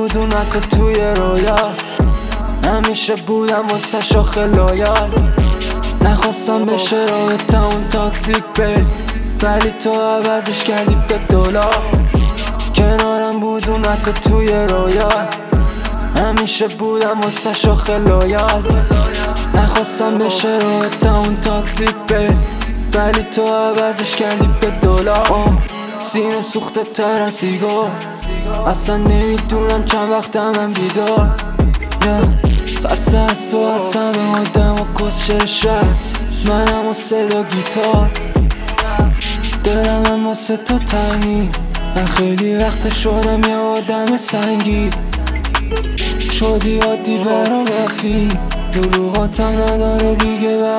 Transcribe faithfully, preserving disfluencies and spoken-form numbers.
بود اون حتی توی رویا، همیشه بودم واسه شاخ لایال. نخواستم بشه رابطه اون تاکسیک بی، ولی تو عوضش کردی به دلار. کنارم بود اون حتی توی رویا، همیشه بودم واسه شاخ لایال. نخواستم بشه رابطه اون تاکسیک بی، ولی تو عوضش کردی به دلار. سینه سوخته تر از سیگار، اصلا نمیدونم چند وقتم من بیدار. خسته از تو از همه آدم و کسچه شهر، منم و صدا گیتار. دلم هم واسه تو تنگی، من خیلی وقت شدم یه آدم سنگی. شدی عادی برام رفی، دروغاتم نداره دیگه.